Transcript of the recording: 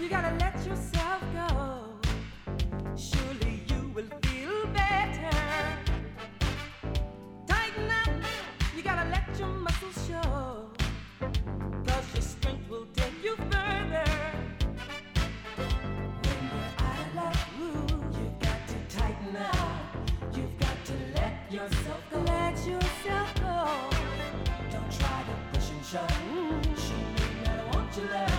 You gotta let yourself go. Surely you will feel better. Tighten up, you gotta let your muscles show. 'Cause your strength will take you further. When you're out of luck, you've got to tighten up. You've got to let yourself go. Let yourself go. Don't try to push and shove. She may not want your love.